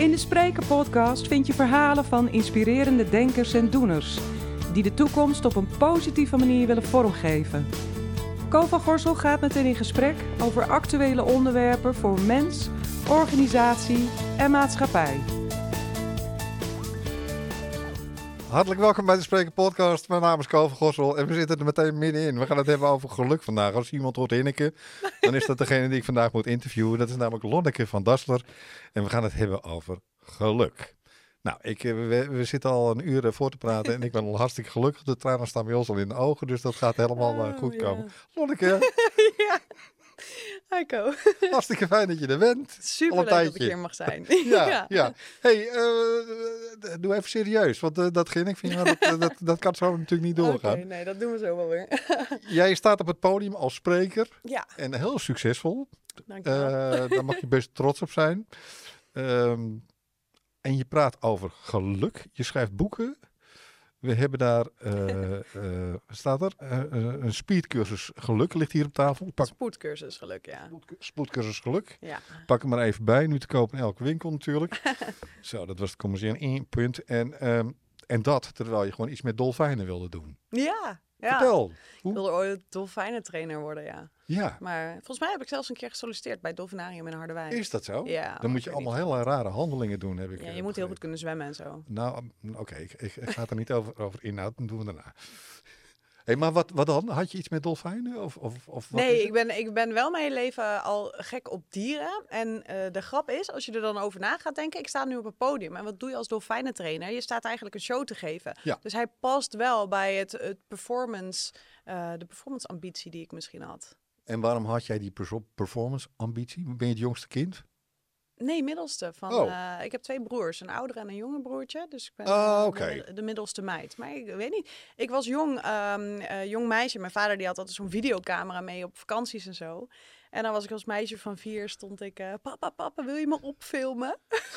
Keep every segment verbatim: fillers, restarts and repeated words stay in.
In de Spreker podcast vind je verhalen van inspirerende denkers en doeners die de toekomst op een positieve manier willen vormgeven. Co van Gorsel gaat met hen in gesprek over actuele onderwerpen voor mens, organisatie en maatschappij. Hartelijk welkom bij de Spreker podcast. Mijn naam is Co van Gorsel en we zitten er meteen middenin. We gaan het hebben over geluk vandaag. Als iemand hoort Hinneke, dan is dat degene die ik vandaag moet interviewen. Dat is namelijk Lonneke van Dassler. En we gaan het hebben over geluk. Nou, ik, we, we zitten al een uur voor te praten en ik ben al hartstikke gelukkig. De tranen staan bij ons al in de ogen, dus dat gaat helemaal oh, goed komen. Ja. Lonneke. Ja. Hi Co. Hartstikke fijn dat je er bent. Super leuk dat ik hier mag zijn. ja, ja, ja. Hey, uh, doe even serieus, want uh, dat ging ik vind, dat, uh, dat, dat kan zo natuurlijk niet doorgaan. Oké, okay, nee, dat doen we zo wel weer. Jij staat op het podium als spreker. Ja. En heel succesvol. Dank je wel. Uh, daar mag je best trots op zijn. Um, en je praat over geluk. Je schrijft boeken. We hebben daar, uh, uh, staat er, uh, uh, een speedcursus geluk ligt hier op tafel. Pak... Spoedcursus geluk, ja. Spoedcursus geluk. Ja. Pak hem maar even bij, nu te kopen in elke winkel natuurlijk. Zo, dat was het commerciële één punt. En, um, en dat terwijl je gewoon iets met dolfijnen wilde doen. Ja. Ja. Vertel. Hoe? Ik wilde ooit dolfijnentrainer worden, ja. Ja. Maar volgens mij heb ik zelfs een keer gesolliciteerd bij het Dolfinarium in Harderwijk. Is dat zo? Ja. Dan moet je allemaal hele rare handelingen doen, heb ik. Ja, je uh, moet heel goed kunnen zwemmen en zo. Nou, oké, okay, ik, ik, ik ga het er niet over, over inhoud, dat doen we daarna. Hey, maar wat, wat dan? Had je iets met dolfijnen? Of, of, of wat nee, ik ben, ik ben wel mijn hele leven al gek op dieren. En uh, de grap is, als je er dan over na gaat denken... Ik sta nu op een podium en wat doe je als dolfijnentrainer? Je staat eigenlijk een show te geven. Ja. Dus hij past wel bij het, het performance, uh, de performance ambitie die ik misschien had. En waarom had jij die performance ambitie? Ben je het jongste kind? Nee, middelste. Van, oh. uh, ik heb twee broers, een oudere en een jonge broertje. Dus ik ben oh, uh, okay. de, de middelste meid. Maar ik weet niet. Ik was jong, um, uh, jong meisje. Mijn vader die had altijd zo'n videocamera mee op vakanties en zo. En dan was ik als meisje van vier, stond ik... Uh, papa, papa, wil je me opfilmen?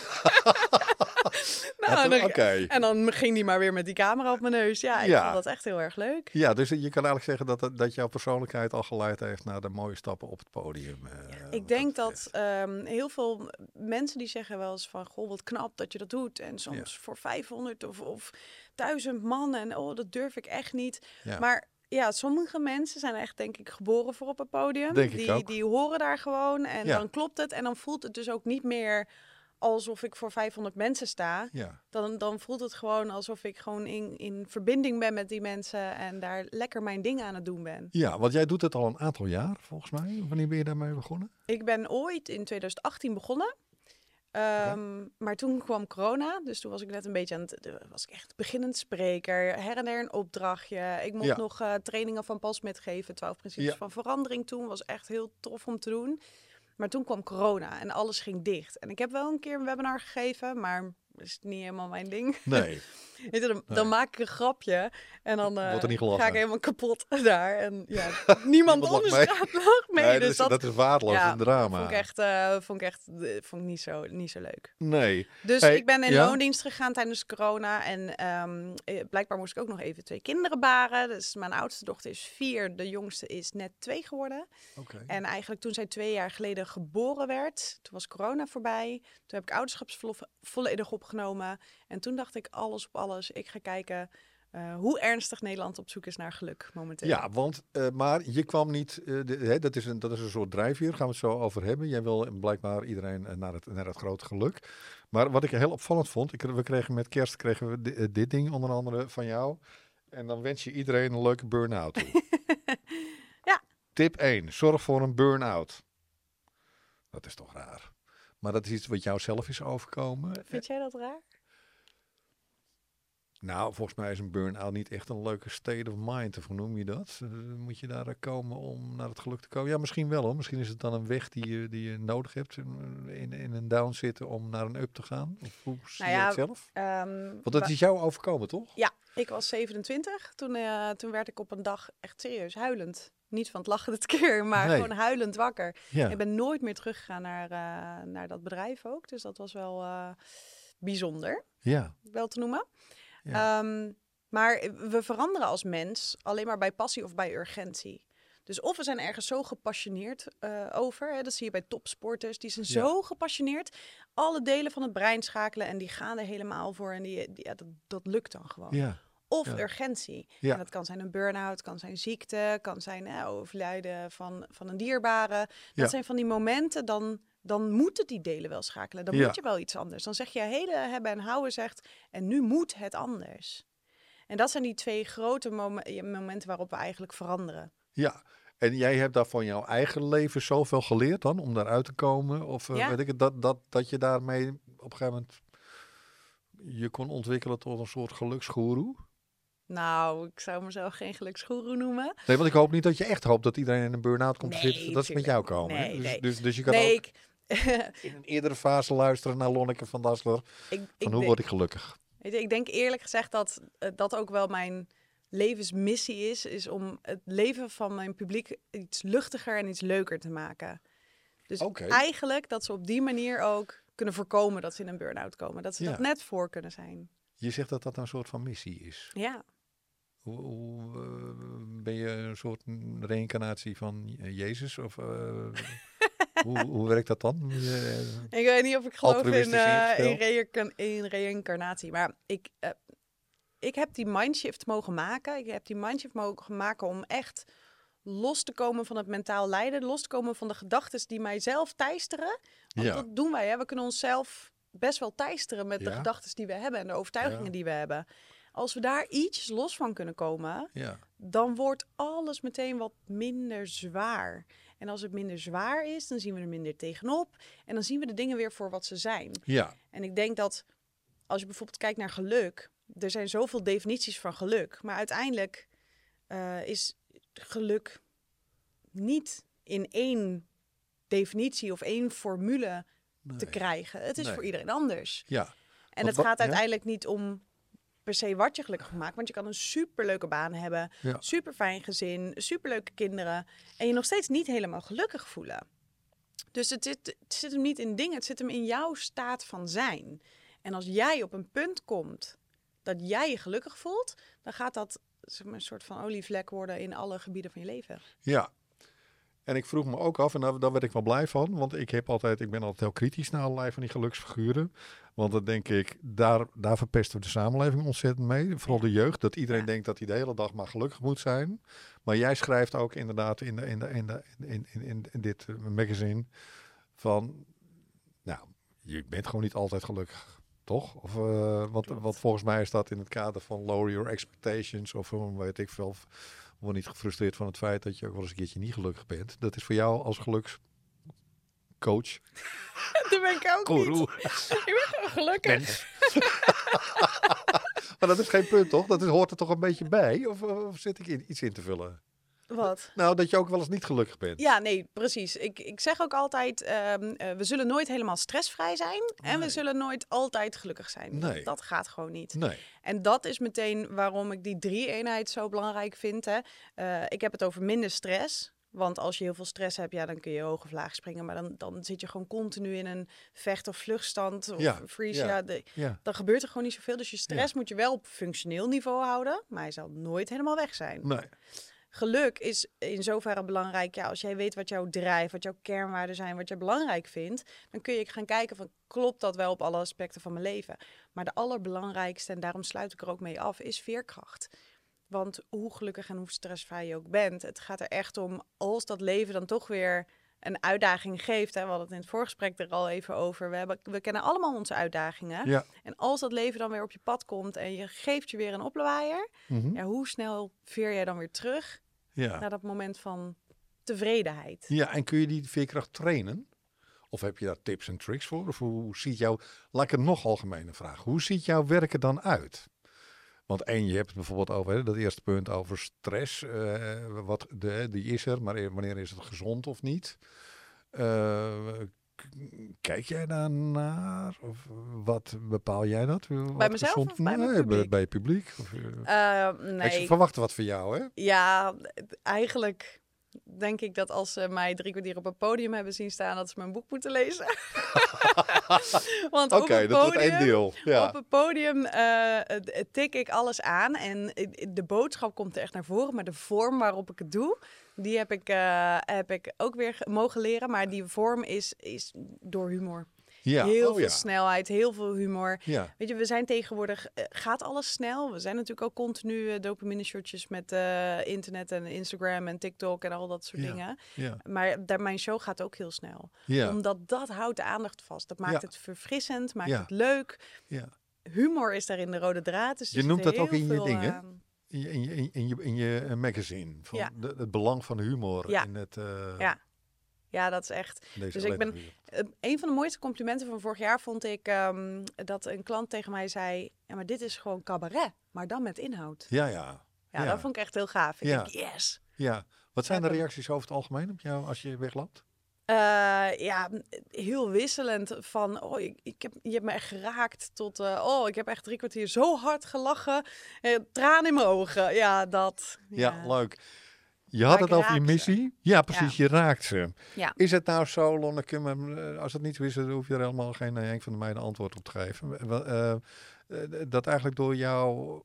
nou, en, dan, okay. en dan ging die maar weer met die camera op mijn neus. Ja, ik ja. vond dat echt heel erg leuk. Ja, dus je kan eigenlijk zeggen dat, dat jouw persoonlijkheid al geleid heeft naar de mooie stappen op het podium. Uh, ja, ik denk dat, dat um, heel veel mensen die zeggen wel eens van... Goh, wat knap dat je dat doet. En soms ja. voor vijfhonderd of, of duizend man. En oh, dat durf ik echt niet. Ja. Maar... Ja, sommige mensen zijn echt, denk ik, geboren voor op het podium. Denk ik die, ook. die horen daar gewoon en ja. dan klopt het. En dan voelt het dus ook niet meer alsof ik voor vijfhonderd mensen sta. Ja. Dan, dan voelt het gewoon alsof ik gewoon in, in verbinding ben met die mensen en daar lekker mijn ding aan het doen ben. Ja, want jij doet het al een aantal jaar, volgens mij. Wanneer ben je daarmee begonnen? Ik ben ooit in twintig achttien begonnen. Um, okay. Maar toen kwam corona, dus toen was ik net een beetje aan het, was ik echt beginnend spreker, her en der een opdrachtje. Ik mocht ja. nog uh, trainingen van Paul Smit geven, twaalf principes ja. van verandering toen, was echt heel tof om te doen. Maar toen kwam corona en alles ging dicht. En ik heb wel een keer een webinar gegeven, maar dat is niet helemaal mijn ding. Nee. Weet je, dan, nee. dan maak ik een grapje en dan uh, ga ik helemaal kapot daar. En ja, niemand anders gaat lacht mee. Nee, dus dat, dat, dat is waardeloos, ja, een drama. Vond ik echt, uh, vond ik echt vond ik niet, zo, niet zo leuk. Nee. Dus hey, ik ben in ja? loondienst gegaan tijdens corona. En um, blijkbaar moest ik ook nog even twee kinderen baren. Dus mijn oudste dochter is vier, de jongste is net twee geworden. Okay. En eigenlijk toen zij twee jaar geleden geboren werd, toen was corona voorbij. Toen heb ik ouderschapsverlof volledig opgenomen. En toen dacht ik alles op alles. Ik ga kijken uh, hoe ernstig Nederland op zoek is naar geluk momenteel. Ja, want uh, maar je kwam niet, uh, de, hè, dat, is een, dat is een soort drijfveer, gaan we het zo over hebben. Jij wil blijkbaar iedereen uh, naar, het, naar het grote geluk. Maar wat ik heel opvallend vond, ik, we kregen met kerst kregen we di, uh, dit ding onder andere van jou. En dan wens je iedereen een leuke burn-out toe. Ja. Tip één, zorg voor een burn-out. Dat is toch raar. Maar dat is iets wat jou zelf is overkomen. Vind jij dat raar? Nou, volgens mij is een burn-out niet echt een leuke state of mind. Of hoe noem je dat? Uh, moet je daar komen om naar het geluk te komen? Ja, misschien wel hoor. Misschien is het dan een weg die je, die je nodig hebt in, in een down zitten om naar een up te gaan. Of hoe zie nou je ja, het zelf? Um, Want dat is jou overkomen, toch? Ja, ik was zevenentwintig. Toen, uh, toen werd ik op een dag echt serieus huilend. Niet van het lachen dit keer, maar nee. gewoon huilend wakker. Ja. Ik ben nooit meer teruggegaan naar, uh, naar dat bedrijf ook. Dus dat was wel uh, bijzonder. Ja. Wel te noemen. Ja. Um, maar we veranderen als mens alleen maar bij passie of bij urgentie. Dus of we zijn ergens zo gepassioneerd uh, over. Hè, dat zie je bij topsporters. Die zijn Ja. zo gepassioneerd. Alle delen van het brein schakelen en die gaan er helemaal voor. En die, die, ja, dat, dat lukt dan gewoon. Ja. Of Ja. urgentie. Ja. En dat kan zijn een burn-out, kan zijn ziekte, kan zijn eh, overlijden van, van een dierbare. Dat Ja. zijn van die momenten, dan, dan moeten die delen wel schakelen. Dan Ja. moet je wel iets anders. Dan zeg je hele hebben en houden zegt, en nu moet het anders. En dat zijn die twee grote mom- momenten waarop we eigenlijk veranderen. Ja, en jij hebt daar van jouw eigen leven zoveel geleerd dan, om daaruit te komen? Of uh, Ja. weet ik het, dat, dat, dat je daarmee op een gegeven moment je kon ontwikkelen tot een soort geluksgoeroe? Nou, ik zou mezelf geen geluksgoeroe noemen. Nee, want ik hoop niet dat je echt hoopt dat iedereen in een burn-out komt Nee, te zitten. Dat is met jou tuurlijk. komen. hè? Nee, Dus, nee. dus, dus je kan Nee, ook ik, in een eerdere fase luisteren naar Lonneke van Dassler. ik, Van ik, hoe denk- word ik gelukkig? weet je, ik denk eerlijk gezegd dat uh, dat ook wel mijn levensmissie is. Is om het leven van mijn publiek iets luchtiger en iets leuker te maken. Dus Oké. eigenlijk dat ze op die manier ook kunnen voorkomen dat ze in een burn-out komen. Dat ze Ja. dat net voor kunnen zijn. Je zegt dat dat een soort van missie is. Ja. Hoe, hoe, uh, ben je een soort reïncarnatie van uh, Jezus? Of uh, hoe, hoe werkt dat dan? Uh, Ik weet niet of ik geloof in, Altruïstisch uh, in, ingesteld. reïnca- in reïncarnatie. Maar ik, uh, ik heb die mindshift mogen maken. Ik heb die mindshift mogen maken om echt los te komen van het mentaal lijden. Los te komen van de gedachten die mijzelf teisteren. Want Ja. dat doen wij. Hè? We kunnen onszelf best wel teisteren met de Ja. gedachten die we hebben. En de overtuigingen Ja. die we hebben. Als we daar iets los van kunnen komen, ja. dan wordt alles meteen wat minder zwaar. En als het minder zwaar is, dan zien we er minder tegenop. En dan zien we de dingen weer voor wat ze zijn. Ja. En ik denk dat als je bijvoorbeeld kijkt naar geluk, er zijn zoveel definities van geluk. Maar uiteindelijk uh, is geluk niet in één definitie of één formule Nee. te krijgen. Het is Nee. voor iedereen anders. Ja. En Want het wat- gaat ja? uiteindelijk niet om per se wat je gelukkig maakt. Want je kan een superleuke baan hebben, Ja. super fijn gezin, superleuke kinderen. En je nog steeds niet helemaal gelukkig voelen. Dus het zit, het zit hem niet in dingen, het zit hem in jouw staat van zijn. En als jij op een punt komt dat jij je gelukkig voelt, dan gaat dat zeg maar, een soort van olievlek worden in alle gebieden van je leven. Ja. En ik vroeg me ook af, en daar, daar werd ik wel blij van, want ik, heb altijd, ik ben altijd heel kritisch naar allerlei van die geluksfiguren. Want dan denk ik, daar, daar verpesten we de samenleving ontzettend mee. Vooral de jeugd, dat iedereen Ja. denkt dat hij de hele dag maar gelukkig moet zijn. Maar jij schrijft ook inderdaad in, de, in, de, in, de, in, in, in, in dit uh, magazine van, nou, je bent gewoon niet altijd gelukkig, toch? Of, uh, want, want volgens mij is dat in het kader van lower your expectations of uh, weet ik veel. Word niet gefrustreerd van het feit dat je ook wel eens een keertje niet gelukkig bent. Dat is voor jou als gelukscoach. Dat ben ik ook niet. Guru. Ik ben gewoon gelukkig. Maar dat is geen punt, toch? Dat is, hoort er toch een beetje bij? Of, of zit ik in, iets in te vullen? Wat? Nou, dat je ook wel eens niet gelukkig bent. Ja, nee, precies. Ik, ik zeg ook altijd, um, uh, we zullen nooit helemaal stressvrij zijn. En Nee. we zullen nooit altijd gelukkig zijn. Nee. Dat gaat gewoon niet. Nee. En dat is meteen waarom ik die drie-eenheid zo belangrijk vind. Hè. Uh, ik heb het over minder stress. Want als je heel veel stress hebt, ja, dan kun je hoog of laag springen. Maar dan, dan zit je gewoon continu in een vecht- of vluchtstand of Ja, freeze. ja. Ja, de, Ja. dan gebeurt er gewoon niet zoveel. Dus je stress moet je wel op functioneel niveau houden. Maar hij zal nooit helemaal weg zijn. Nee. Geluk is in zoverre belangrijk. Ja, als jij weet wat jouw drijf, wat jouw kernwaarden zijn, wat je belangrijk vindt, dan kun je gaan kijken van, klopt dat wel op alle aspecten van mijn leven? Maar de allerbelangrijkste, en daarom sluit ik er ook mee af, is veerkracht. Want hoe gelukkig en hoe stressvrij je ook bent, het gaat er echt om, als dat leven dan toch weer een uitdaging geeft. Hè, we hadden het in het voorgesprek er al even over. We, hebben, we kennen allemaal onze uitdagingen. Ja. En als dat leven dan weer op je pad komt en je geeft je weer een oplaaier, Mhm. ja, hoe snel veer jij dan weer terug Ja. naar dat moment van tevredenheid? Ja, en kun je die veerkracht trainen? Of heb je daar tips en tricks voor? Of hoe ziet jouw, laat ik het nog algemener vragen. Hoe ziet jouw werk er dan uit? Want één, je hebt het bijvoorbeeld over hè, dat eerste punt over stress. Uh, wat de, die is er, maar wanneer is het gezond of niet? Uh, k- kijk jij daar naar? Of wat bepaal jij dat? Wat Bij mezelf gezond? of bij mijn Nee, publiek? Bij, bij je publiek? Of, uh, Uh, nee, Ze verwachten wat van jou, hè? ja, eigenlijk denk ik dat als ze mij drie kwartier op een podium hebben zien staan, dat ze mijn boek moeten lezen. Want Oké, op okay, het dat wordt één podium, deel. Ja. op het podium uh, tik ik alles aan en de boodschap komt er echt naar voren, maar de vorm waarop ik het doe, Die heb ik, uh, heb ik ook weer ge- mogen leren. Maar die vorm is, is door humor. Ja. Heel oh, veel ja. snelheid, heel veel humor. Ja. Weet je, we zijn tegenwoordig... Uh, gaat alles snel? We zijn natuurlijk ook continu uh, dopamine-shotjes met uh, internet en Instagram en TikTok en al dat soort ja. dingen. Ja. Maar daar, mijn show gaat ook heel snel. Ja. Omdat dat houdt de aandacht vast. Dat maakt ja. het verfrissend, maakt ja. het leuk. Ja. Humor is daarin de rode draad. Dus je noemt dat ook in je dingen? Uh, In je, in je, in je, in je uh, magazine. Van ja. de, het belang van humor ja. in het... Uh, ja. Ja, dat is echt. Dus ik ben. Uh, een van de mooiste complimenten van vorig jaar vond ik um, dat een klant tegen mij zei: ja, maar dit is gewoon cabaret, maar dan met inhoud. Ja, ja. Ja, ja. Dat vond ik echt heel gaaf. Ik ja. denk, yes. Ja. Wat zijn de reacties over het algemeen op jou als je wegloopt? Uh, ja, heel wisselend. Van, oh, ik, ik heb, je hebt me echt geraakt. Tot, uh, oh, ik heb echt drie kwartier zo hard gelachen. Uh, traan in mijn ogen. Ja, dat. Ja, ja. leuk. Je had maar het over je missie. Ze. Ja, precies. Ja. Je raakt ze. Ja. Is het nou zo, Lonneke, maar als het niet zo is, dan hoef je er helemaal geen een van de meiden antwoord op te geven. Uh, uh, dat eigenlijk door jou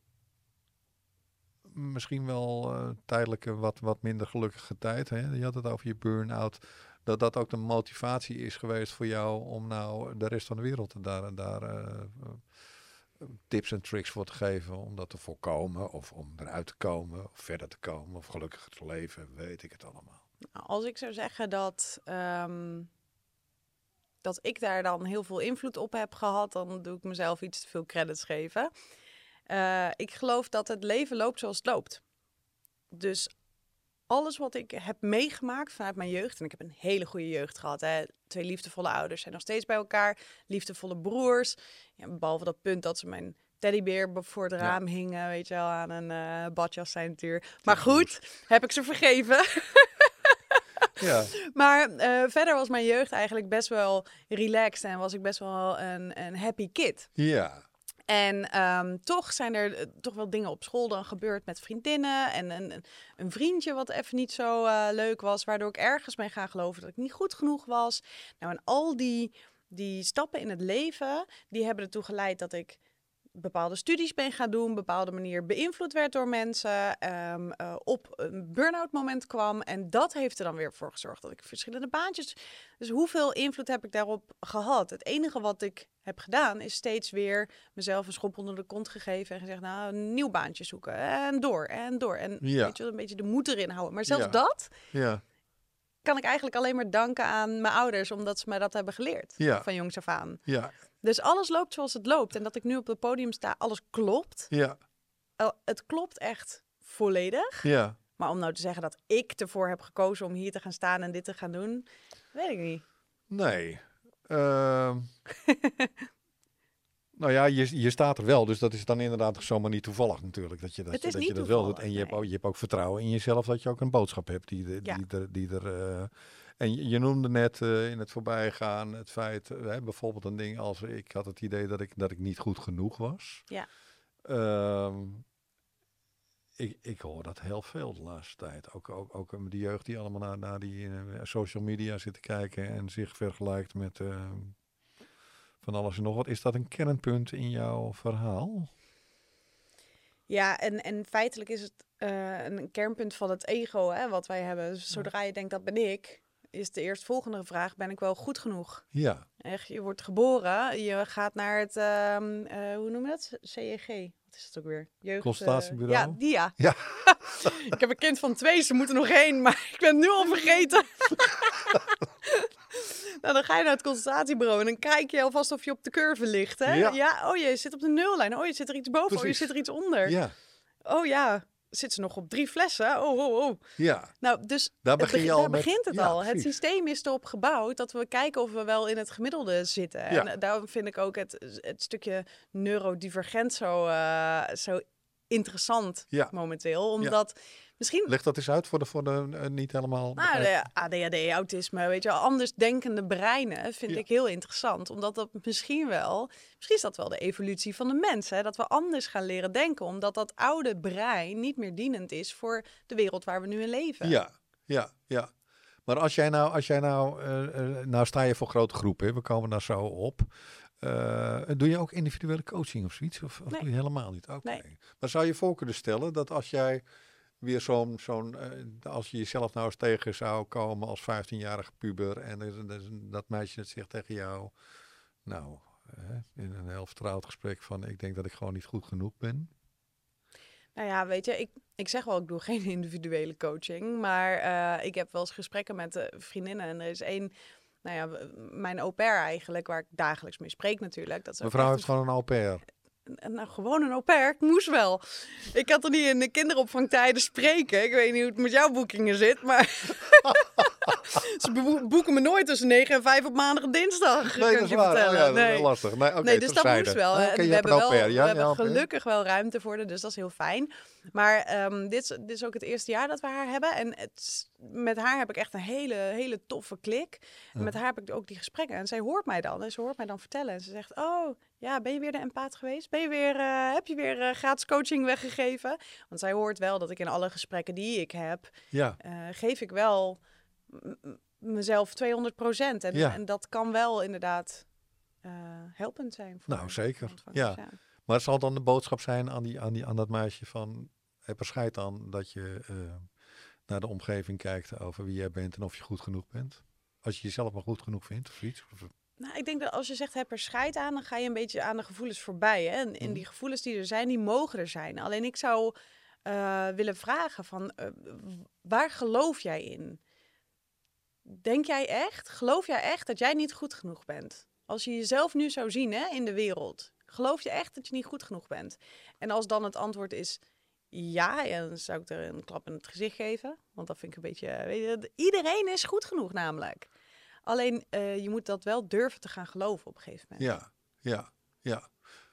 misschien wel uh, tijdelijke, wat, wat minder gelukkige tijd, hè? Je had het over je burn-out, dat dat ook de motivatie is geweest voor jou om nou de rest van de wereld daar en daar uh, uh, tips en tricks voor te geven om dat te voorkomen of om eruit te komen of verder te komen of gelukkiger te leven, weet ik het allemaal. Als ik zou zeggen dat, um, dat ik daar dan heel veel invloed op heb gehad, dan doe ik mezelf iets te veel credits geven. Uh, ik geloof dat het leven loopt zoals het loopt. Dus alles wat ik heb meegemaakt vanuit mijn jeugd, en ik heb een hele goede jeugd gehad. Hè. Twee liefdevolle ouders zijn nog steeds bij elkaar. Liefdevolle broers. Ja, behalve dat punt dat ze mijn teddybeer voor het raam ja. hingen, weet je wel, aan een uh, badjas zijn natuurlijk. Maar goed, heb ik ze vergeven. Ja. Maar uh, verder was mijn jeugd eigenlijk best wel relaxed en was ik best wel een, een happy kid. Ja. En um, toch zijn er uh, toch wel dingen op school dan gebeurd met vriendinnen en een, een vriendje wat even niet zo uh, leuk was, waardoor ik ergens mee ga geloven dat ik niet goed genoeg was. Nou, en al die, die stappen in het leven, die hebben ertoe geleid dat ik bepaalde studies ben gaan doen, bepaalde manier beïnvloed werd door mensen, um, uh, op een burn-out moment kwam. En dat heeft er dan weer voor gezorgd dat ik verschillende baantjes... Dus hoeveel invloed heb ik daarop gehad? Het enige wat ik heb gedaan is steeds weer mezelf een schop onder de kont gegeven en gezegd, nou, een nieuw baantje zoeken. En door, en door. En ja. weet je, een beetje de moed erin houden. Maar zelfs ja. dat ja. kan ik eigenlijk alleen maar danken aan mijn ouders, omdat ze mij dat hebben geleerd. Ja. Van jongs af aan. Ja. Dus alles loopt zoals het loopt. En dat ik nu op het podium sta, alles klopt. Ja. Uh, het klopt echt volledig. Ja. Maar om nou te zeggen dat ik ervoor heb gekozen om hier te gaan staan en dit te gaan doen, weet ik niet. Nee. Uh, nou ja, je, je staat er wel. Dus dat is dan inderdaad zomaar niet toevallig natuurlijk. Dat je dat, je, dat, je dat wel doet. En je, nee. hebt ook, je hebt ook vertrouwen in jezelf dat je ook een boodschap hebt die, die, ja. die, die, die er... Uh, En je, je noemde net uh, in het voorbijgaan het feit, uh, bijvoorbeeld een ding als ik had het idee dat ik, dat ik niet goed genoeg was. Ja. Uh, ik, ik hoor dat heel veel de laatste tijd. Ook, ook, ook de jeugd die allemaal naar, naar die uh, social media zit te kijken en zich vergelijkt met uh, van alles en nog wat. Is dat een kernpunt in jouw verhaal? Ja, en, en feitelijk is het uh, een kernpunt van het ego, hè, wat wij hebben. Dus zodra je denkt, dat ben ik, is de eerstvolgende vraag, ben ik wel goed genoeg? Ja. Echt, je wordt geboren, je gaat naar het, uh, uh, hoe noem je dat? C E G. Wat is het ook weer? Jeugd, Consultatiebureau? Uh, ja, die ja. ja. Ik heb een kind van twee, ze moeten nog heen, maar ik ben het nu al vergeten. Nou, dan ga je naar het consultatiebureau en dan kijk je alvast of je op de curve ligt, hè? Ja. ja. Oh, je zit op de nullijn. Oh, je zit er iets boven. Precies. Oh, je zit er iets onder. Ja. Oh ja, zit ze nog op drie flessen? Oh, oh, oh. Ja. Nou, dus daar, begin je al daar met... begint het ja, al. precies. Het systeem is erop gebouwd dat we kijken of we wel in het gemiddelde zitten. Ja. En daarom vind ik ook het, het stukje neurodivergent zo, uh, zo interessant ja. momenteel. Omdat... Ja. Misschien... Leg dat eens uit voor de, voor de uh, niet helemaal... Nou, de A D H D, autisme, weet je wel, anders denkende breinen vind ja. ik heel interessant. Omdat dat misschien wel, misschien is dat wel de evolutie van de mens, hè? Dat we anders gaan leren denken. Omdat dat oude brein niet meer dienend is voor de wereld waar we nu in leven. Ja, ja, ja. Maar als jij nou, als jij nou, uh, uh, nou sta je voor grote groepen, hè? We komen daar zo op. Uh, doe je ook individuele coaching of zoiets? Of, of nee. doe je helemaal niet? Oké. Okay. Nee. Maar zou je voor kunnen stellen dat als jij weer zo'n, zo'n uh, als je jezelf nou eens tegen zou komen als vijftienjarige puber en er, er, dat meisje het zegt tegen jou, nou, uh, in een heel vertrouwd gesprek van, ik denk dat ik gewoon niet goed genoeg ben. Nou ja, weet je, ik, ik zeg wel, ik doe geen individuele coaching, maar uh, ik heb wel eens gesprekken met uh, vriendinnen en er is één, nou ja, mijn au pair eigenlijk, waar ik dagelijks mee spreek natuurlijk. Dat is Mevrouw heeft gewoon een au pair. Nou, gewoon een au pair. Ik moest wel. Ik had er niet in de kinderopvangtijden spreken. Ik weet niet hoe het met jouw boekingen zit, maar ze bo- boeken me nooit tussen negen en vijf op maandag en dinsdag. Nee, dat is waar. Oh, ja, dat nee. is lastig. Nee, okay, nee dus dat moest wel. Ah, okay, we hebben, wel, ja, we ja, hebben ja, gelukkig wel ruimte voor haar, dus dat is heel fijn. Maar um, dit, is, dit is ook het eerste jaar dat we haar hebben. En het, met haar heb ik echt een hele, hele toffe klik. En met haar heb ik ook die gesprekken. En zij hoort mij dan. En ze hoort mij dan vertellen. En ze zegt, oh, ja, ben je weer de empaat geweest? Ben je weer, uh, heb je weer uh, gratis coaching weggegeven? Want zij hoort wel dat ik in alle gesprekken die ik heb, ja. uh, geef ik wel m- mezelf tweehonderd procent. En, ja. en dat kan wel inderdaad uh, helpend zijn. Voor nou, zeker. Ja. ja. Maar het zal dan de boodschap zijn aan, die, aan, die, aan dat meisje van, heb er scheid aan dat je uh, naar de omgeving kijkt over wie jij bent en of je goed genoeg bent. Als je jezelf maar goed genoeg vindt of iets. Of... Nou, ik denk dat als je zegt, heb er scheid aan, dan ga je een beetje aan de gevoelens voorbij. Hè? En, en die gevoelens die er zijn, die mogen er zijn. Alleen ik zou uh, willen vragen van, uh, waar geloof jij in? Denk jij echt, geloof jij echt dat jij niet goed genoeg bent? Als je jezelf nu zou zien, hè, in de wereld, geloof je echt dat je niet goed genoeg bent? En als dan het antwoord is ja, ja, dan zou ik er een klap in het gezicht geven. Want dat vind ik een beetje, weet je, iedereen is goed genoeg namelijk. Alleen, uh, je moet dat wel durven te gaan geloven op een gegeven moment. Ja, ja, ja.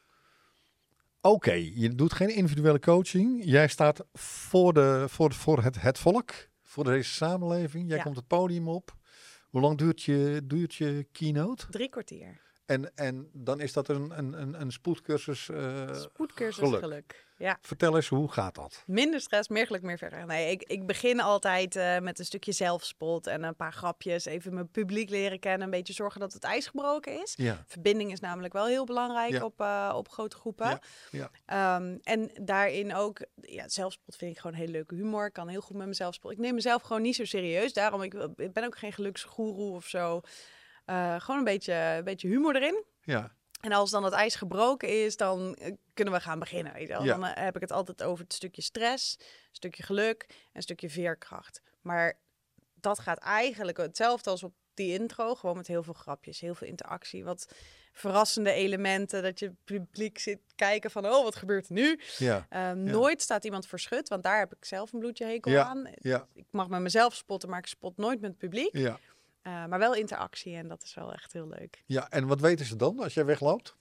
Oké, okay, je doet geen individuele coaching. Jij staat voor, de, voor, voor het, het volk, voor deze samenleving. Jij ja. komt het podium op. Hoe lang duurt je, duurt je keynote? Drie kwartier. En, en dan is dat een, een, een spoedcursus uh, Spoedcursus geluk. geluk. Ja. Vertel eens, hoe gaat dat? Minder stress, meer geluk, meer verder. Nee, ik, ik begin altijd uh, met een stukje zelfspot en een paar grapjes. Even mijn publiek leren kennen. Een beetje zorgen dat het ijs gebroken is. Ja. Verbinding is namelijk wel heel belangrijk ja. op, uh, op grote groepen. Ja. Ja. Um, en daarin ook, ja, zelfspot vind ik gewoon heel leuke humor. Ik kan heel goed met mezelf spotten. Ik neem mezelf gewoon niet zo serieus. Daarom, ik, ik ben ook geen geluksgoeroe of zo. Uh, gewoon een beetje, een beetje humor erin. Ja. En als dan het ijs gebroken is, dan uh, kunnen we gaan beginnen. Weet je wel? Ja. Dan uh, heb ik het altijd over het stukje stress, een stukje geluk en een stukje veerkracht. Maar dat gaat eigenlijk hetzelfde als op die intro. Gewoon met heel veel grapjes, heel veel interactie. Wat verrassende elementen, dat je publiek zit kijken van, oh, wat gebeurt er nu? Ja. Um, ja. Nooit staat iemand verschut, want daar heb ik zelf een bloedje hekel ja. aan. Ja. Ik mag met mezelf spotten, maar ik spot nooit met het publiek. Ja. Uh, maar wel interactie en dat is wel echt heel leuk. Ja, en wat weten ze dan als jij wegloopt?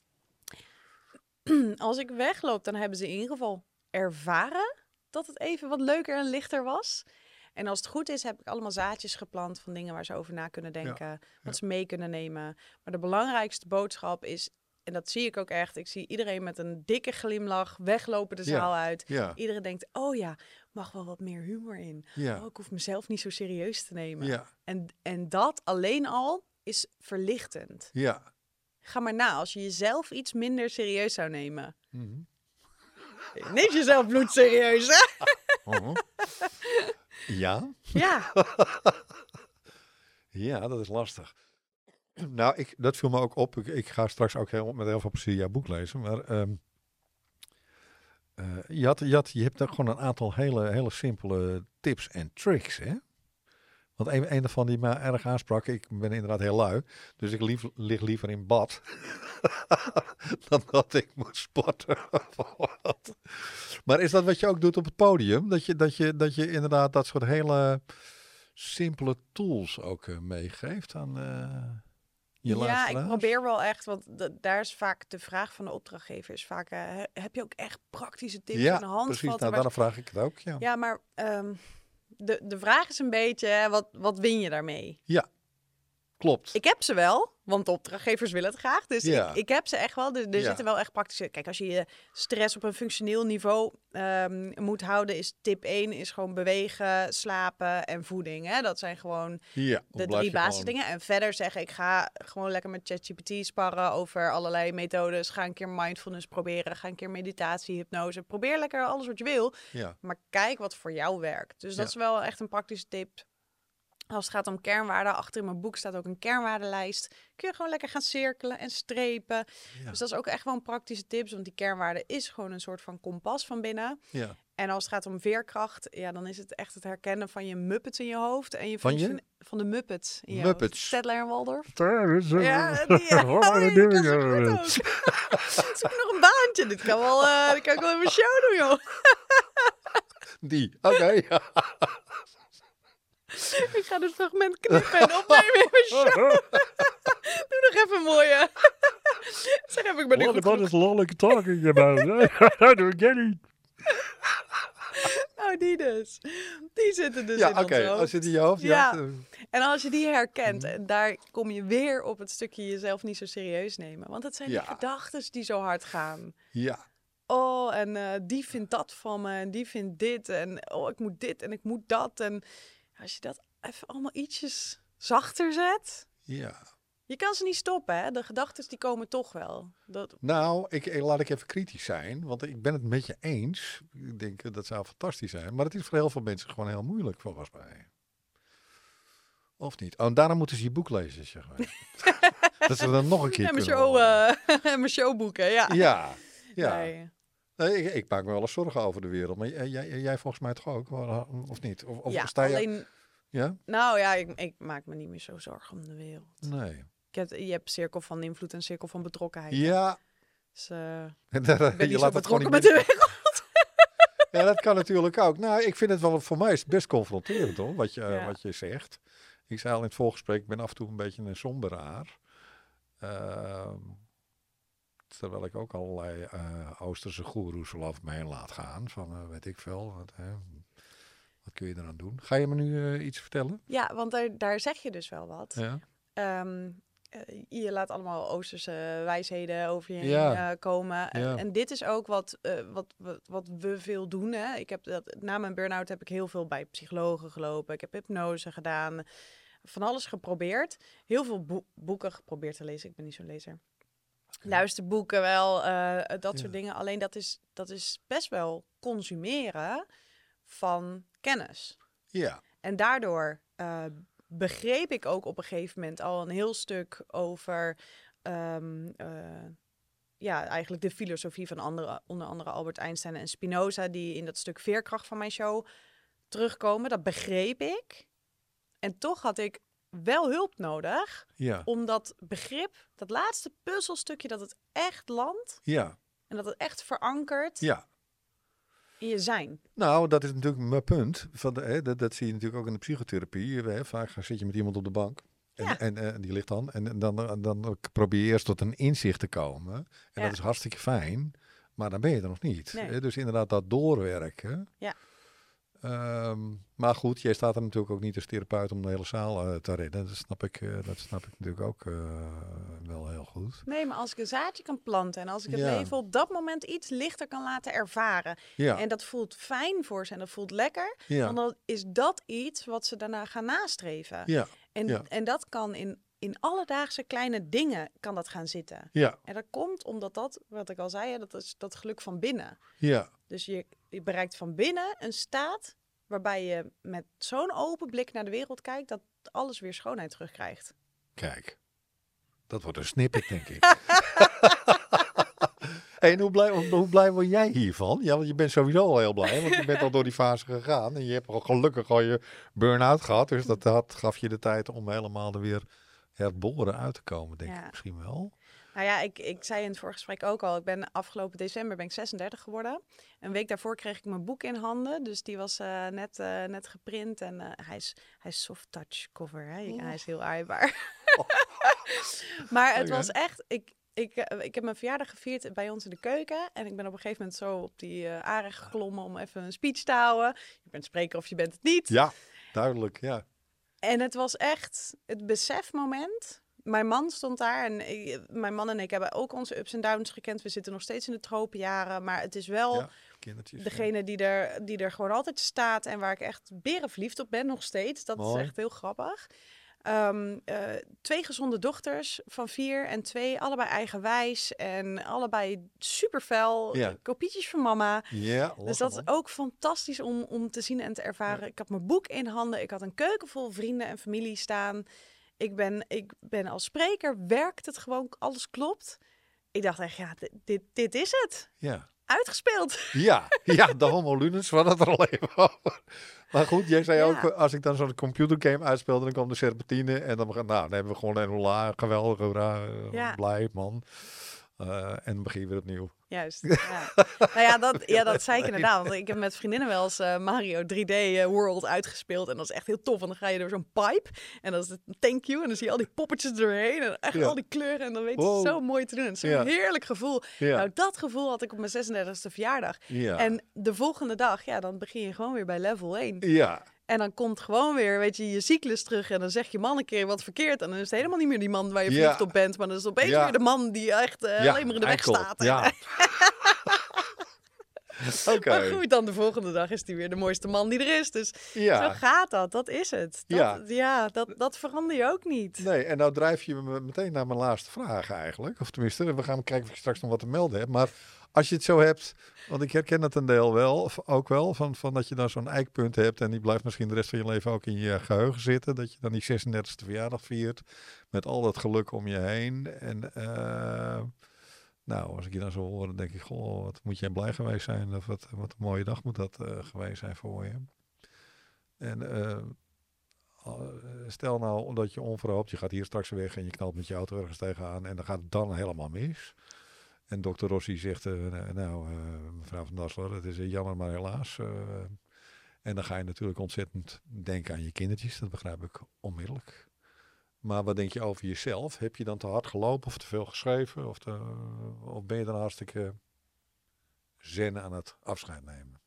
Als ik wegloop, dan hebben ze in ieder geval ervaren dat het even wat leuker en lichter was. En als het goed is, heb ik allemaal zaadjes geplant van dingen waar ze over na kunnen denken. Ja, wat ja. ze mee kunnen nemen. Maar de belangrijkste boodschap is, en dat zie ik ook echt, ik zie iedereen met een dikke glimlach weglopen de zaal ja, uit. Ja. Iedereen denkt, oh ja, mag wel wat meer humor in. Ja. Oh, ik hoef mezelf niet zo serieus te nemen. Ja. En, en dat alleen al is verlichtend. Ja. Ga maar na, als je jezelf iets minder serieus zou nemen. Mm-hmm. Neem jezelf bloedserieus, hè? Uh-huh. Ja? Ja. Ja, dat is lastig. Nou, ik, dat viel me ook op. Ik, ik ga straks ook heel, met heel veel plezier jouw boek lezen. Maar um, uh, je, had, je, had, je hebt ook gewoon een aantal hele, hele simpele tips en tricks, hè? Want een, een daarvan die me erg aansprak, ik ben inderdaad heel lui, dus ik lief, lig liever in bad dan dat ik moet sporten. Maar is dat wat je ook doet op het podium? Dat je, dat je, dat je inderdaad dat soort hele simpele tools ook uh, meegeeft aan uh, je luisteraars? Ja, ik probeer wel echt, want d- daar is vaak de vraag van de opdrachtgever. Is vaak, uh, heb je ook echt praktische tips ja, en handvatten? Precies, nou, daarom vraag ik het ook. Ja, ja maar... Um, De, de vraag is een beetje, wat, wat win je daarmee? Ja. klopt. Ik heb ze wel, want de opdrachtgevers willen het graag. Dus Ja. ik, ik heb ze echt wel. Er, er Ja. zitten wel echt praktische... Kijk, als je je stress op een functioneel niveau um, moet houden... is tip één is gewoon bewegen, slapen en voeding. Hè? Dat zijn gewoon Ja, de blijf drie je basisdingen. En verder zeggen, ik ga gewoon lekker met ChatGPT sparren... over allerlei methodes. Ga een keer mindfulness proberen. Ga een keer meditatie, hypnose. Probeer lekker alles wat je wil. gewoon- Ja, Maar kijk wat voor jou werkt. Dus dat Ja. is wel echt een praktische tip. Als het gaat om kernwaarden, achter in mijn boek staat ook een kernwaardenlijst. Kun je gewoon lekker gaan cirkelen en strepen. ja, Dus dat is ook echt wel een praktische tip. Want die kernwaarde is gewoon een soort van kompas van binnen. ja. En als het gaat om veerkracht, ja, dan is het echt het herkennen van je Muppets in je hoofd. En je Van je? functione- Van de Muppets in je Muppets. hoofd. Stedtler en Waldorf. Ja, Ja, die, ja. Oh, nee, dat kan zo goed ook. Zoek nog een baantje. Dit kan wel, uh, dit kan ik wel even een show doen, joh. Die, oké. Ja. Ik ga dit fragment knippen en opnemen in mijn show. Doe nog even een mooie. Zeg, heb ik ben nu goed genoeg. is lolly talking about? I don't get it. Nou, die dus. Die zitten dus Ja, in oké. ons hoofd. Als je die in je hoofd Ja. ja. En als je die herkent, en daar kom je weer op het stukje jezelf niet zo serieus nemen. Want het zijn Ja. die gedachten die zo hard gaan. Ja, Oh, en uh, die vindt dat van me en die vindt dit. En oh, ik moet dit en ik moet dat. En als je dat even allemaal ietsjes zachter zet... ja. Je kan ze niet stoppen, hè? De gedachten die komen toch wel. Dat... Nou, ik, ik- laat ik even kritisch zijn, want ik ben het met je eens. Ik denk, eh, dat zou fantastisch zijn. Maar het is voor heel veel mensen gewoon heel moeilijk, volgens mij. Of niet? Oh, en daarom moeten ze je boek lezen, zeg maar. Dat ze dan nog een keer En mijn, kunnen show, horen. uh, mijn showboeken, ja. Ja, ja. Nee. Nee, ik, ik maak me wel eens zorgen over de wereld. Maar jij, jij, jij volgens mij toch ook, of niet? Of, of ja, sta je... alleen... Ja? Nou ja, ik, ik maak me niet meer zo zorgen om de wereld. Nee. Ik heb, je hebt cirkel van invloed en cirkel van betrokkenheid. hè? Ja. Dus uh, En daar, ik ben je niet zo laat het gewoon betrokken niet met de meer... wereld. Ja, dat kan natuurlijk ook. Nou, ik vind het wel, voor mij is het best confronterend hoor, wat je, Ja. wat je zegt. Ik zei al in het voorgesprek, ik ben af en toe een beetje een somberaar. Ehm, terwijl ik ook allerlei uh, Oosterse goeroes wel over me heen laat gaan. Van uh, weet ik veel, wat, hè, wat kun je eraan doen? Ga je me nu uh, iets vertellen? Ja, want daar, daar zeg je dus wel wat. Ja. Um, uh, je laat allemaal Oosterse wijsheden over je heen Ja. uh, komen. Ja. En, en dit is ook wat, uh, wat, wat, wat we veel doen. Hè? Ik heb dat, na mijn burn-out heb ik heel veel bij psychologen gelopen. Ik heb hypnose gedaan. Van alles geprobeerd. Heel veel boe- boeken geprobeerd te lezen. Ik ben niet zo'n lezer. Luisterboeken wel, uh, dat Ja. soort dingen. Alleen dat is, dat is best wel consumeren van kennis. Ja. En daardoor uh, begreep ik ook op een gegeven moment al een heel stuk over um, uh, ja, eigenlijk de filosofie van andere, onder andere Albert Einstein en Spinoza, die in dat stuk veerkracht van mijn show terugkomen. Dat begreep ik. En toch had ik wel hulp nodig Ja. om dat begrip, dat laatste puzzelstukje, dat het echt landt Ja. en dat het echt verankert Ja. in je zijn. Nou, dat is natuurlijk mijn punt. Van de, hè, dat, dat zie je natuurlijk ook in de psychotherapie. Hè. Vaak zit je met iemand op de bank. En, Ja. en, en die ligt dan. En, en dan, dan, dan probeer je eerst tot een inzicht te komen. En Ja. dat is hartstikke fijn. Maar dan ben je er nog niet. Nee. Hè. Dus inderdaad dat doorwerken. Ja. Um, maar goed, jij staat er natuurlijk ook niet als therapeut om de hele zaal uh, te redden. Dat snap ik, uh, dat snap ik natuurlijk ook uh, wel heel goed. Nee, maar als ik een zaadje kan planten en als ik het Ja. leven op dat moment iets lichter kan laten ervaren. Ja. En dat voelt fijn voor ze en dat voelt lekker. Ja. Dan is dat iets wat ze daarna gaan nastreven. Ja. En, Ja. en dat kan in, in alledaagse kleine dingen kan dat gaan zitten. Ja. En dat komt omdat dat, wat ik al zei, hè, dat is dat geluk van binnen. Ja. Dus je, je bereikt van binnen een staat waarbij je met zo'n open blik naar de wereld kijkt, dat alles weer schoonheid terugkrijgt. Kijk, dat wordt een snippet, denk ik. Hey, en hoe blij, hoe blij word jij hiervan? Ja, want je bent sowieso al heel blij, want je bent al door die fase gegaan. En je hebt al gelukkig al je burn-out gehad. Dus dat, dat gaf je de tijd om helemaal er weer herboren uit te komen, denk Ja. ik misschien wel. Nou ja, ik, ik zei in het voorgesprek ook al, ik ben afgelopen december ben ik zesendertig geworden. Een week daarvoor kreeg ik mijn boek in handen, dus die was uh, net, uh, net geprint en uh, hij, is, hij is soft touch cover, hè? Oh. Hij is heel aaibaar. Oh. Maar het Okay. was echt, ik, ik, uh, ik heb mijn verjaardag gevierd bij ons in de keuken en ik ben op een gegeven moment zo op die uh, arend geklommen om even een speech te houden. Je bent spreker of je bent het niet. Ja, duidelijk, ja. En het was echt het besefmoment. Mijn man stond daar en ik, mijn man en ik hebben ook onze ups en downs gekend. We zitten nog steeds in de tropenjaren, maar het is wel Ja, kindertjes. degene ja. die er, die er gewoon altijd staat en waar ik echt berenverliefd op ben nog steeds. Dat Mooi. is echt heel grappig. Um, uh, twee gezonde dochters van vier en twee, allebei eigenwijs en allebei super fel. Ja. Kopietjes van mama. Ja, Dus dat is ook fantastisch om, om te zien en te ervaren. Ja. Ik had mijn boek in handen. Ik had een keuken vol vrienden en familie staan. Ik ben, ik ben als spreker, werkt het gewoon, alles klopt. Ik dacht echt, ja, dit, dit, dit is het. Ja. Uitgespeeld. Ja, ja, de homo lunens, we hadden het er al even over. Maar goed, jij zei Ja. ook, als ik dan zo'n computergame uitspeelde, dan kwam de serpentine en dan, nou, dan hebben we gewoon een hola, geweldig, hoera, Ja. blij, man. Uh, en dan begin je weer opnieuw. Juist, ja. nou ja dat, ja, dat zei ik inderdaad. Want ik heb met vriendinnen wel eens uh, Mario drie D uh, World uitgespeeld. En dat is echt heel tof. En dan ga je door zo'n pipe. En dat is het thank you. En dan zie je al die poppetjes doorheen. En echt Ja. al die kleuren. En dan weet je Wow. het zo mooi te doen. Het is zo'n Ja. heerlijk gevoel. Ja. Nou, dat gevoel had ik op mijn zesendertigste verjaardag. Ja. En de volgende dag, ja, dan begin je gewoon weer bij level één. Ja. En dan komt gewoon weer, weet je, je cyclus terug. En dan zeg je man een keer wat verkeerd. En dan is het helemaal niet meer die man waar je verliefd Ja. op bent. Maar dan is het opeens Ja. weer de man die echt uh, Ja, alleen maar in de weg eikel. staat. Ja. Oké. Maar goed, dan de volgende dag is hij weer de mooiste man die er is. Dus Ja. zo gaat dat. Dat is het. Dat, Ja. ja, dat, dat verander je ook niet. Nee, en nou drijf je me meteen naar mijn laatste vraag eigenlijk. Of tenminste, we gaan kijken of je straks nog wat te melden hebt. Maar als je het zo hebt, want ik herken het een deel wel, of ook wel, van, van dat je dan zo'n eikpunt hebt en die blijft misschien de rest van je leven ook in je geheugen zitten. Dat je dan die zesendertigste verjaardag viert met al dat geluk om je heen. En uh, nou, als ik je dan zo hoor, dan denk ik, goh, wat moet jij blij geweest zijn. Of wat, wat een mooie dag moet dat uh, geweest zijn voor je. En uh, stel nou dat je onverhoopt, je gaat hier straks weg en je knalt met je auto ergens tegenaan en dan gaat het dan helemaal mis. En dokter Rossi zegt, uh, nou uh, mevrouw van Dassler, het is jammer maar helaas. Uh, en dan ga je natuurlijk ontzettend denken aan je kindertjes, dat begrijp ik onmiddellijk. Maar wat denk je over jezelf? Heb je dan te hard gelopen of te veel geschreven? Of, te, of ben je dan hartstikke zen aan het afscheid nemen?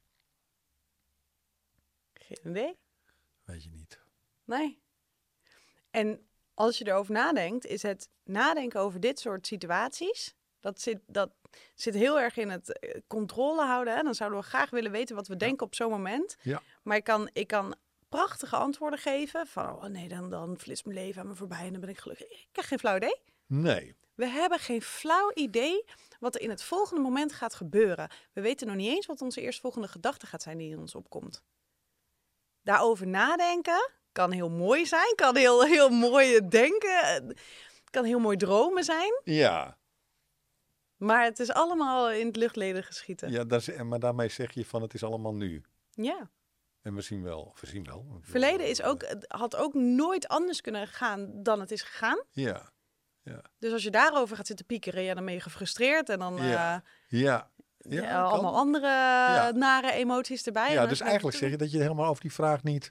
Geen idee. Weet je niet. Nee. En als je erover nadenkt, is het nadenken over dit soort situaties, dat zit, dat zit heel erg in het uh, controle houden. Hè? Dan zouden we graag willen weten wat we ja. denken op zo'n moment. Ja. Maar ik kan, ik kan prachtige antwoorden geven van, oh nee, dan, dan flitst mijn leven aan me voorbij en dan ben ik gelukkig. Ik heb geen flauw idee. Nee. We hebben geen flauw idee wat er in het volgende moment gaat gebeuren. We weten nog niet eens wat onze eerstvolgende gedachte gaat zijn die in ons opkomt. Daarover nadenken kan heel mooi zijn, kan heel, heel mooi denken, kan heel mooi dromen zijn. Ja. Maar het is allemaal in het luchtledige geschieten. Ja, dat is, maar daarmee zeg je van het is allemaal nu. Ja. En we zien wel, we zien wel. Verleden is ook, had ook nooit anders kunnen gaan dan het is gegaan. Ja. Ja. Dus als je daarover gaat zitten piekeren, ja, dan ben je gefrustreerd en dan ja. Uh, ja. Ja, ja, allemaal andere ja. nare emoties erbij. Ja, dus eigenlijk zeg je dat je helemaal over die vraag niet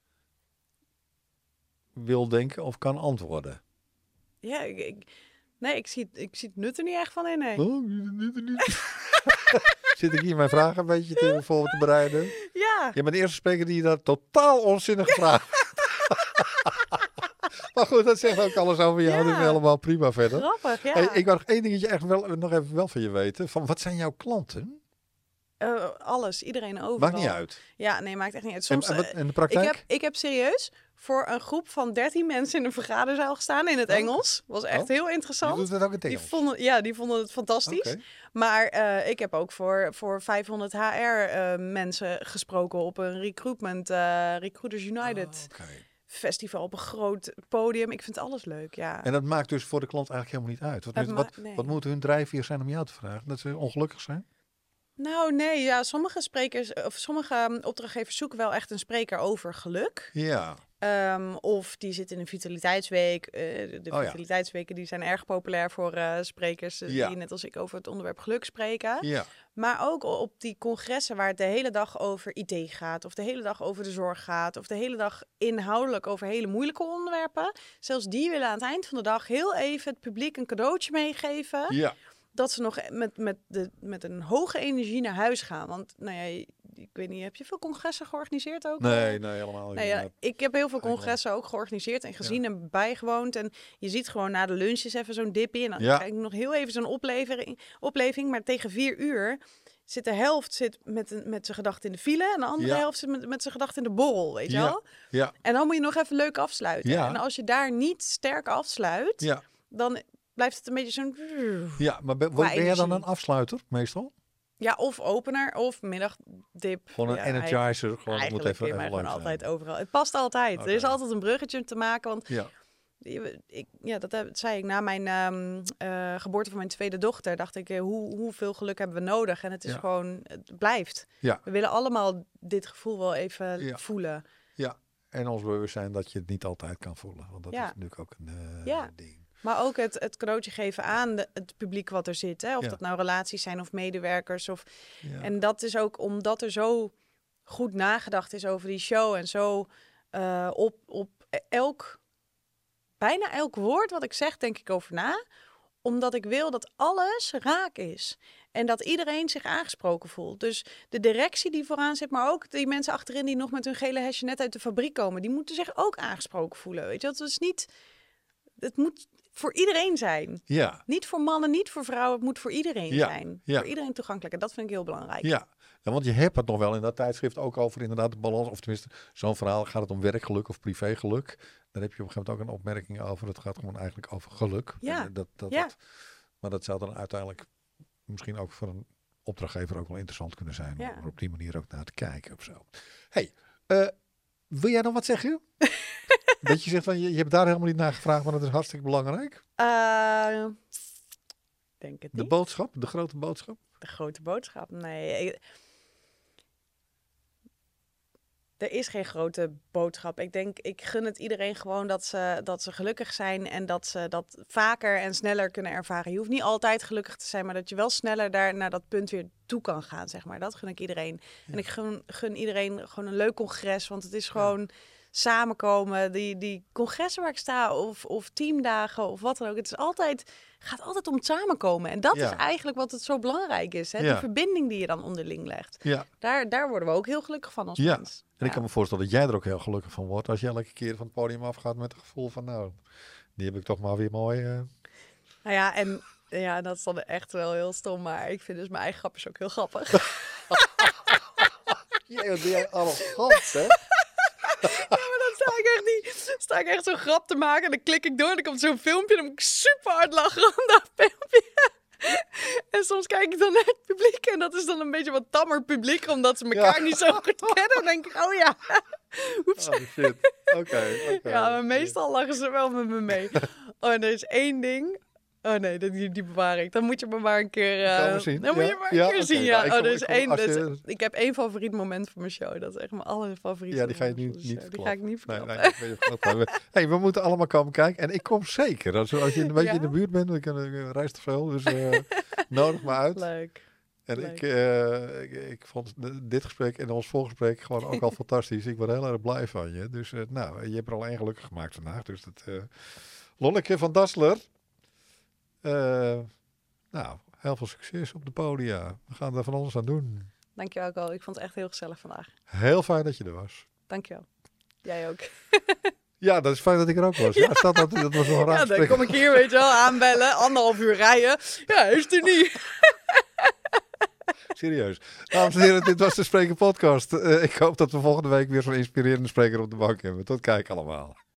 wil denken of kan antwoorden. Ja, ik, ik, nee, ik zie, ik zie het nut er niet echt van in, nee. Oh, nut er niet. Zit ik hier mijn vragen een beetje te, voor te bereiden? Ja. Je bent de eerste spreker die daar totaal onzinnig vraagt. Maar goed, dat zegt ook alles over jou. Ja. Dat is helemaal prima verder. Grappig, ja. Hey, ik wou nog één dingetje echt wel, nog even wel van je weten. Van, wat zijn jouw klanten? Uh, alles, iedereen overal. Maakt niet uit. Ja, nee, maakt echt niet uit. Soms, en, en, en de praktijk? Ik heb, ik heb serieus voor een groep van dertien mensen in een vergaderzaal gestaan in het oh. Engels. Was echt oh. heel interessant. Je doet het ook in het Engels? Die vonden, ja, die vonden het fantastisch. Okay. Maar uh, ik heb ook voor, voor vijfhonderd H R uh, mensen gesproken op een recruitment, uh, Recruiters United. Oh, okay. Festival op een groot podium. Ik vind alles leuk, ja. En dat maakt dus voor de klant eigenlijk helemaal niet uit. Wat, wat, nee. wat moet hun drijfveer zijn om jou te vragen? Dat ze ongelukkig zijn? Nou, nee. Ja, sommige sprekers of sommige opdrachtgevers zoeken wel echt een spreker over geluk. Ja. Um, of die zit in een vitaliteitsweek. Uh, de oh, vitaliteitsweken die zijn erg populair voor uh, sprekers ja. die net als ik over het onderwerp geluk spreken. Ja. Maar ook op die congressen waar het de hele dag over I T gaat, of de hele dag over de zorg gaat, of de hele dag inhoudelijk over hele moeilijke onderwerpen. Zelfs die willen aan het eind van de dag heel even het publiek een cadeautje meegeven. Ja. Dat ze nog met, met, de, met een hoge energie naar huis gaan. Want nou ja, ik weet niet, heb je veel congressen georganiseerd ook? Nee, nee, helemaal niet. Nee, ja, ik heb heel veel congressen ook georganiseerd en gezien Ja. en bijgewoond. En je ziet gewoon na de lunches even zo'n dipje. En dan Ja. krijg ik nog heel even zo'n oplevering, opleving. Maar tegen vier uur zit de helft zit met, een- met zijn gedachten in de file. En de andere Ja. helft zit met, met zijn gedachten in de borrel, weet je Ja. wel? Ja, En dan moet je nog even leuk afsluiten. Ja. En als je daar niet sterk afsluit, ja, dan blijft het een beetje zo'n... ja. Maar ben, Qua ben jij dan energie. een afsluiter, meestal? Ja, of opener of middagdip. Gewoon een ja, energizer. Gewoon, het moet Eigenlijk even, kun je mij even gewoon leuk altijd zijn. overal. Het past altijd. Oké. Er is altijd een bruggetje te maken, want Ja, Je- Ik, ja, dat heb- zei ik na mijn ehm, eh, geboorte van mijn tweede dochter. Dacht ik, eh, hoe, hoeveel geluk hebben we nodig? En het is Ja. gewoon, het blijft. Ja. We willen allemaal dit gevoel wel even Ja. voelen. ja. En ons bewustzijn dat je het niet altijd kan voelen. Want dat Ja. is natuurlijk ook een eh, Ja. ding. Maar ook het, het cadeautje geven aan de, het publiek wat er zit. Hè? Of Ja. dat nou relaties zijn of medewerkers. Of, Ja. En dat is ook omdat er zo goed nagedacht is over die show. En zo eh, op, op elk, bijna elk woord wat ik zeg, denk ik over na. Omdat ik wil dat alles raak is. En dat iedereen zich aangesproken voelt. Dus de directie die vooraan zit, maar ook die mensen achterin die nog met hun gele hesje net uit de fabriek komen. Die moeten zich ook aangesproken voelen. Weet je, dat is niet... Het moet voor iedereen zijn. Ja. Niet voor mannen, niet voor vrouwen. Het moet voor iedereen Ja, zijn. ja. Voor iedereen toegankelijk. En dat vind ik heel belangrijk. Ja. Ja, want je hebt het nog wel in dat tijdschrift ook over inderdaad de balans. Of tenminste, zo'n verhaal gaat het om werkgeluk of privégeluk. Daar heb je op een gegeven moment ook een opmerking over. Het gaat gewoon eigenlijk over geluk. Ja. En Dat, dat, Ja. dat- maar dat zou dan uiteindelijk misschien ook voor een opdrachtgever ook wel interessant kunnen zijn. Ja. Om er op die manier ook naar te kijken of zo. Hey, eh, wil jij nog wat zeggen? Dat je zegt van je, je hebt daar helemaal niet naar gevraagd, maar dat is hartstikke belangrijk. Eh, denk het De niet. boodschap, de grote boodschap. De grote boodschap. Nee. ik- Er is geen grote boodschap. Ik denk, ik gun het iedereen gewoon dat ze, dat ze gelukkig zijn en dat ze dat vaker en sneller kunnen ervaren. Je hoeft niet altijd gelukkig te zijn, maar dat je wel sneller daar naar dat punt weer toe kan gaan, zeg maar. Dat gun ik iedereen. Ja. En ik gun, gun iedereen gewoon een leuk congres, want het is gewoon samenkomen. Die, die congressen waar ik sta of, of teamdagen of wat dan ook. Het is altijd, gaat altijd om het samenkomen. En dat Ja. is eigenlijk wat het zo belangrijk is. Hè? Ja. Die verbinding die je dan onderling legt. Ja. Daar, daar worden we ook heel gelukkig van als Ja. mens. En ik Ja. kan me voorstellen dat jij er ook heel gelukkig van wordt als je elke keer van het podium afgaat met het gevoel van nou, die heb ik toch maar weer mooi. eh. Nou ja, en ja, dat is dan echt wel heel stom, maar ik vind dus mijn eigen grapjes ook heel grappig. Jee, wat ben jij arrogant, hè? Maar dan sta ik echt niet, sta ik echt zo'n grap te maken en dan klik ik door en dan komt zo'n filmpje en dan moet ik super hard lachen om dat filmpje. En soms kijk ik dan naar het publiek en dat is dan een beetje wat tammer publiek, omdat ze elkaar Ja. niet zo goed kennen. Dan denk ik, oh ja, oeps. Oh shit. Oké, oké. Ja, maar meestal lachen ze wel met me mee. Oh, en er is één ding. Oh nee, die, die bewaar ik. Dan moet je me maar een keer... eh, Gaan we zien. Dan moet Ja, je maar een ja, keer oké. zien, ja. Nou, ik oh, kom- er is ik kom- één, als dus je- ik heb één favoriet moment van mijn show. Dat is echt mijn allerfavoriete Ja, die ga je moment nu van de niet show. Die ga ik niet Nee, verklappen. nee, ik weet het ook wel. Hey, we moeten allemaal komen kijken. En ik kom zeker. Als, als je een beetje Ja? in de buurt bent, ik, ik reis te veel. Dus eh, nodig me uit. Leuk. En leuk. ik, eh, ik, ik vond dit gesprek en ons voorgesprek gewoon ook al fantastisch. Ik ben heel erg blij van je. Dus eh, nou, je hebt er al één gelukkig gemaakt vandaag. Dus dat... eh Lonneke van Dassler. Eh, nou, heel veel succes op de podia. We gaan er van alles aan doen. Dankjewel, Ko. Ik vond het echt heel gezellig vandaag. Heel fijn dat je er was. Dankjewel. Jij ook. Ja, dat is fijn dat ik er ook was. Ja, staat dat, dat was wel een raar Ja, dan gesprek. kom ik hier, weet je wel, aanbellen. Anderhalf uur rijden. Ja, is er niet. Serieus. Dames en heren, dit was de Spreker Podcast. Uh, ik hoop dat we volgende week weer zo'n inspirerende spreker op de bank hebben. Tot kijk allemaal.